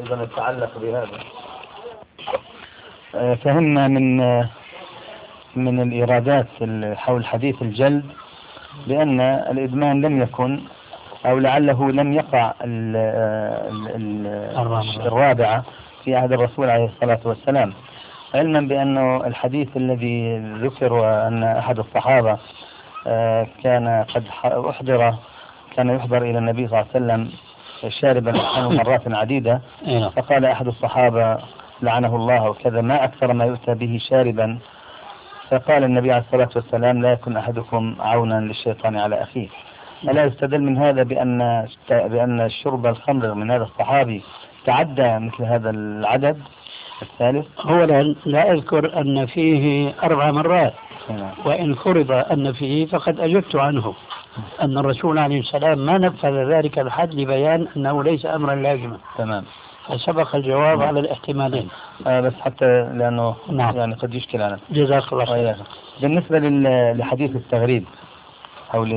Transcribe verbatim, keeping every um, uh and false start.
أيضا يتعلق بهذا. فهمنا من من الإيرادات حول حديث الجلد بأن الإدمان لم يكن أو لعله لم يقع ال ال الرابعة في عهد الرسول عليه الصلاة والسلام، علما بأنه الحديث الذي ذكر أن أحد الصحابة كان قد أحضر كان يحضر إلى النبي صلى الله عليه وسلم شاربا مرات عديدة، فقال أحد الصحابة لعنه الله وكذا ما أكثر ما يؤتى به شاربا، فقال النبي عليه الصلاة والسلام لا يكن أحدكم عونا للشيطان على أخيه. ألا يستدل من هذا بأن بأن شرب الخمر من هذا الصحابي تعدى مثل هذا العدد الثالث؟ هو لا أذكر أن فيه أربع مرات، وإن فرض أن فيه فقد أجبت عنه أن الرسول عليه السلام ما نفذ ذلك الحد لبيان أنه ليس أمرا لازما. تمام. فسبق الجواب نعم. على الاحتمالين. آه بس حتى لأنه نعم. يعني قد يشكل على جزاك الله خير. بالنسبة لحديث التغريب أو